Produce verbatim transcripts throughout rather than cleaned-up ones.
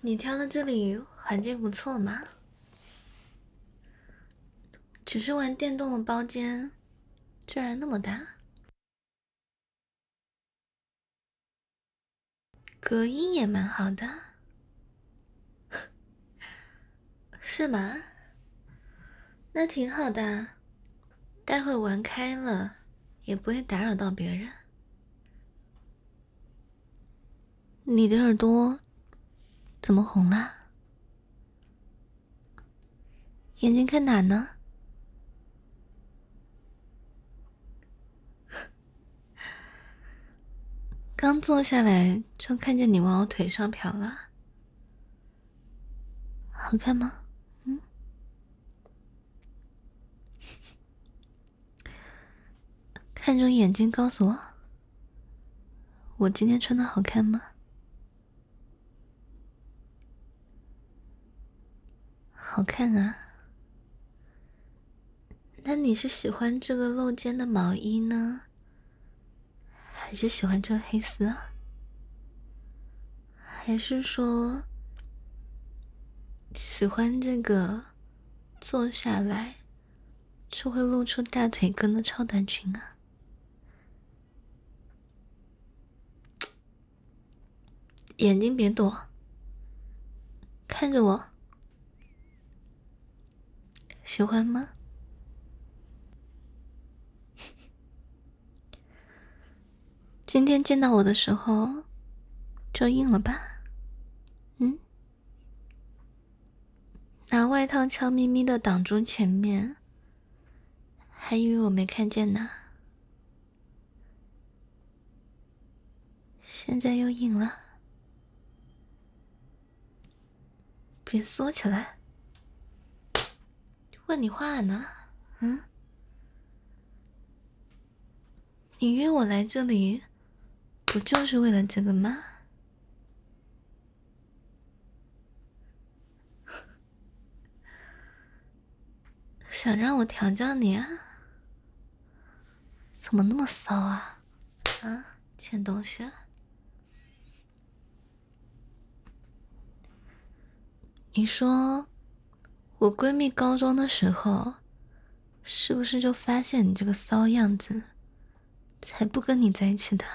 你挑的这里环境不错嘛，只是玩电动的包间，居然那么大，隔音也蛮好的，是吗？那挺好的，待会玩开了也不会打扰到别人。你的耳朵怎么红了？眼睛看哪呢？刚坐下来就看见你往我腿上瞟了，好看吗？嗯，看着眼睛告诉我，我今天穿的好看吗？好看啊。那你是喜欢这个露肩的毛衣呢，还是喜欢这个黑丝啊？还是说喜欢这个坐下来就会露出大腿根的超短裙啊？眼睛别躲，看着我，喜欢吗？今天见到我的时候就硬了吧？嗯，拿外套悄咪咪的挡住前面，还以为我没看见呢。现在又硬了，别缩起来。问你话呢，嗯？你约我来这里，不就是为了这个吗？想让我调教你啊？怎么那么骚啊？啊，欠东西啊！你说，我闺蜜高中的时候，是不是就发现你这个骚样子，才不跟你在一起的？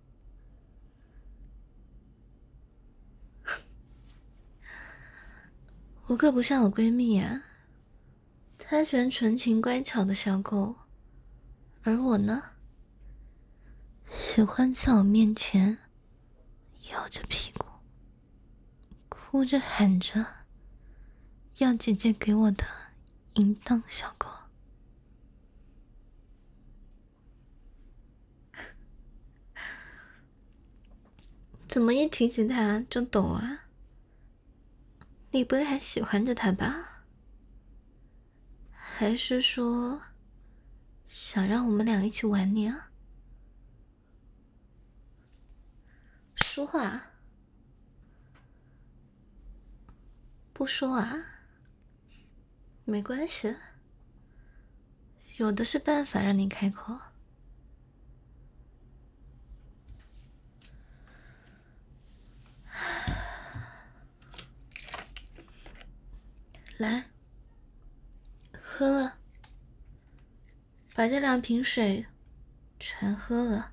我可不像我闺蜜呀、啊，她喜欢纯情乖巧的小狗，而我呢，喜欢在我面前摇着屁股，哭着喊着要姐姐给我的淫荡小狗。怎么一提起他就抖啊？你不会还喜欢着他吧？还是说想让我们俩一起玩你啊？说话不说啊？没关系，有的是办法让你开口。来，喝了，把这两瓶水全喝了。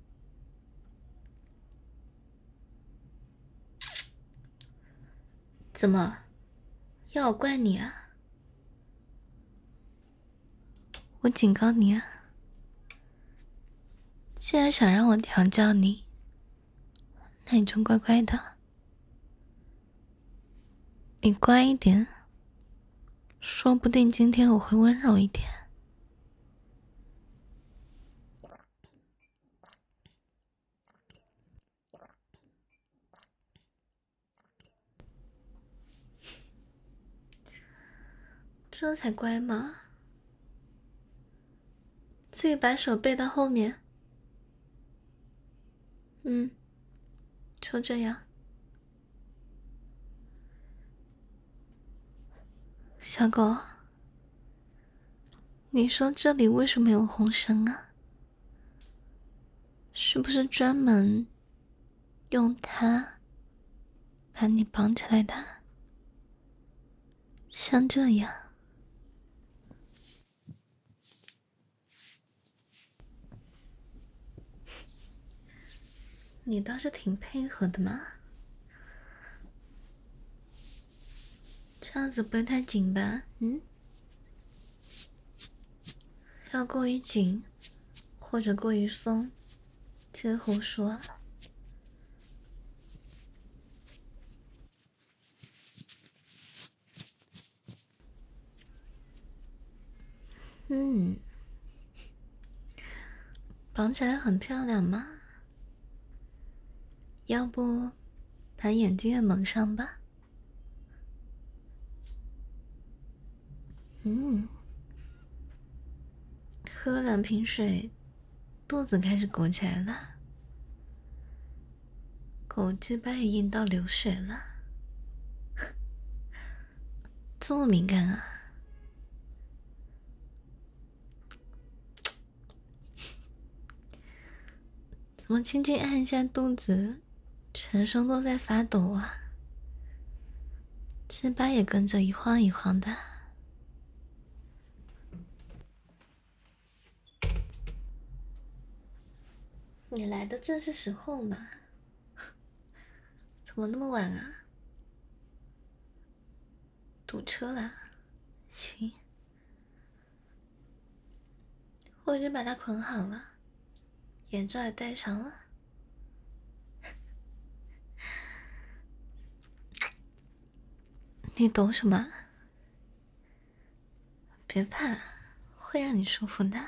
怎么，要我怪你啊？我警告你啊，既然想让我调教你，那你就乖乖的。你乖一点，说不定今天我会温柔一点。这才乖嘛！自己把手背到后面。嗯，就这样。小狗，你说这里为什么有红绳啊？是不是专门用它把你绑起来的，像这样。你倒是挺配合的嘛，这样子不会太紧吧？嗯，要过于紧或者过于松，记得和我说啊。嗯，绑起来很漂亮嘛，要不把眼睛也蒙上吧？嗯，喝两瓶水，肚子开始鼓起来了，狗鸡巴也硬到流水了，这么敏感啊？怎么轻轻按一下肚子，全身都在发抖啊？鸡巴也跟着一晃一晃的。你来的正是时候嘛？怎么那么晚啊？堵车啦？行，我已经把它捆好了，眼罩也戴上了。你懂什么？别怕，会让你舒服的。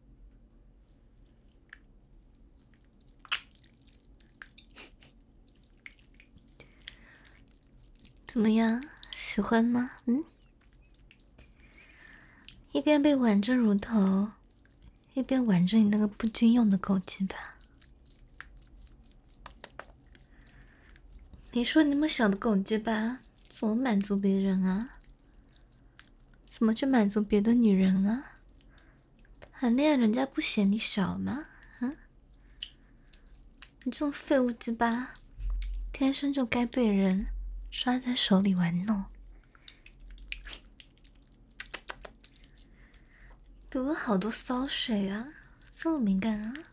怎么样，喜欢吗？嗯？一边被挽着乳头，一边挽着你那个不经用的狗鸡巴。你说你那么小的狗鸡巴怎么满足别人啊？怎么去满足别的女人啊？谈恋爱人家不嫌你小吗？嗯？你这种废物鸡巴，天生就该被人抓在手里玩弄。流了好多骚水啊，这么敏感啊？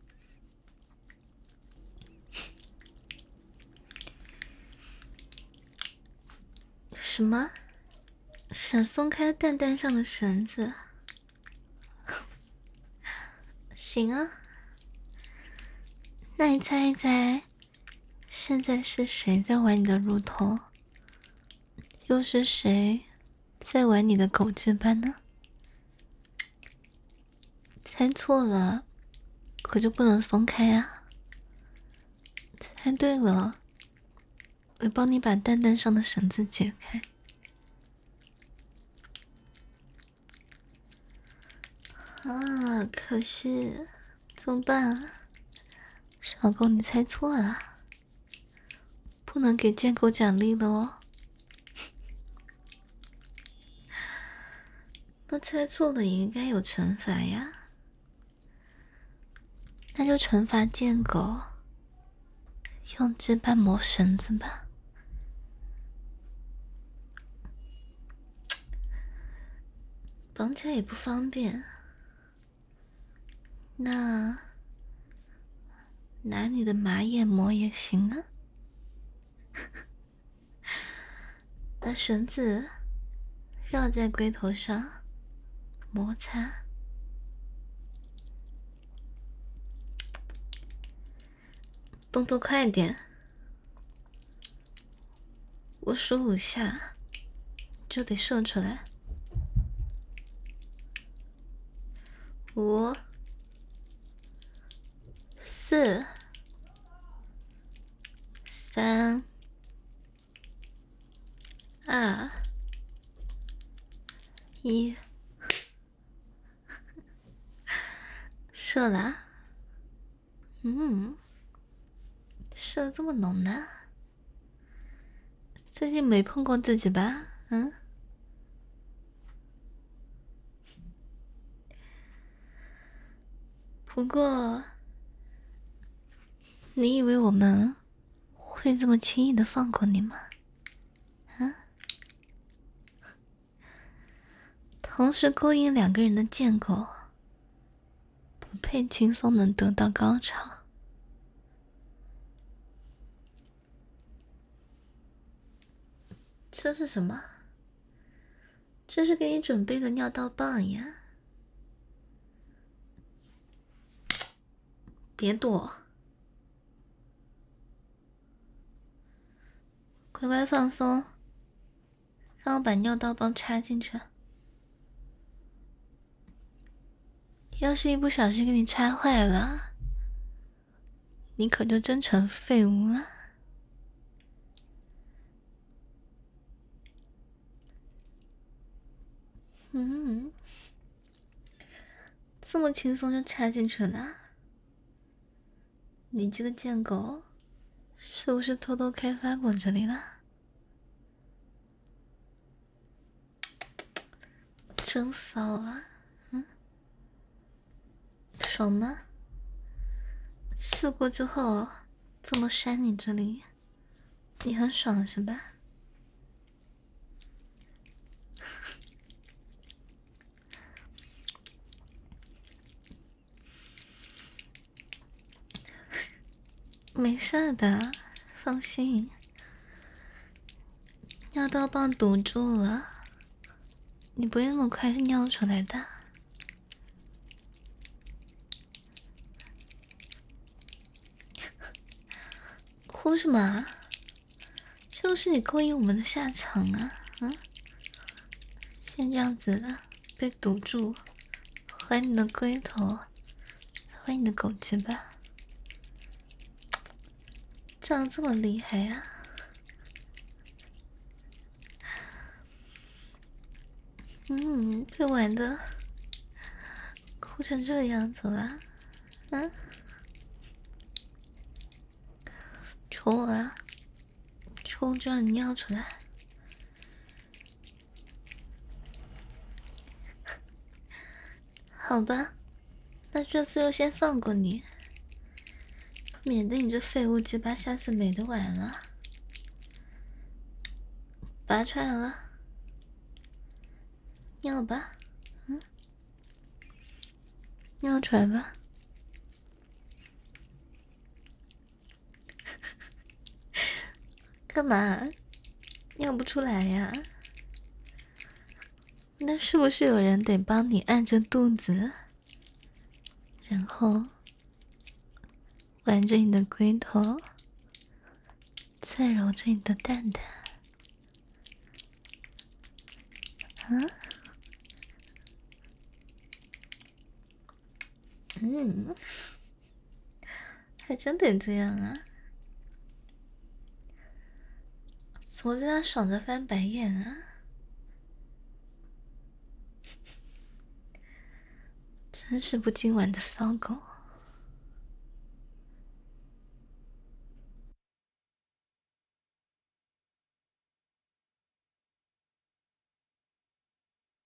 什么？想松开蛋蛋上的绳子？行啊，那你猜一猜，现在是谁在玩你的乳头？又是谁在玩你的狗鸡巴呢？猜错了，可就不能松开啊！猜对了，我帮你把蛋蛋上的绳子解开。啊，可是怎么办啊？小狗，你猜错了，不能给贱狗奖励了哦。那猜错了也应该有惩罚呀，那就惩罚贱狗，用鸡巴磨绳子吧。绑起来也不方便，那拿你的马眼磨也行啊。把绳子绕在龟头上摩擦，动作快点，我数五下就得射出来。五、四、三、二、一，射啦！嗯，射这么浓呢？最近没碰过自己吧？嗯？不过，你以为我们会会这么轻易的放过你吗？啊？同时勾引两个人的贱狗，不配轻松能得到高潮。这是什么？这是给你准备的尿道棒呀！别躲，乖乖放松，让我把尿道棒插进去。要是一不小心给你插坏了，你可就真成废物了。嗯，这么轻松就插进去了？你这个贱狗，是不是偷偷开发过这里了？真骚啊！嗯，爽吗？试过之后这么扇你这里，你很爽是吧？没事的，放心。尿道棒堵住了，你不会那么快尿出来的。哭什么啊？这就是你勾引我们的下场啊！嗯，先这样子被堵住，还你的龟头，还你的狗鸡巴，长这么厉害啊！嗯，被玩的哭成这个样子了，嗯，求我啊！求我就让你尿出来。好吧，那这次就先放过你，免得你这废物鸡巴下次没得玩了。拔出来了，尿吧，嗯，尿出来吧。干嘛？尿不出来呀？那是不是有人得帮你按着肚子，然后玩着你的龟头，再揉着你的蛋蛋？啊？嗯，还真得这样啊！怎么在那爽着翻白眼啊？真是不经玩的骚狗。